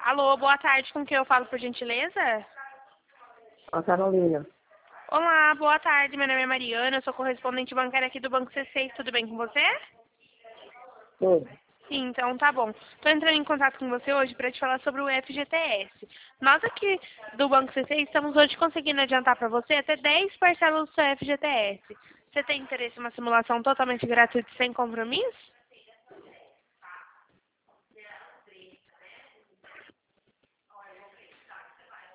Alô, boa tarde, com quem eu falo, por gentileza? A Carolina. Olá, boa tarde, meu nome é Mariana, eu sou correspondente bancária aqui do Banco C6, tudo bem com você? Tudo. Sim, então tá bom. Estou entrando em contato com você hoje para te falar sobre o FGTS. Nós aqui do Banco C6 estamos hoje conseguindo adiantar para você até 10 parcelas do seu FGTS. Você tem interesse em uma simulação totalmente gratuita e sem compromisso?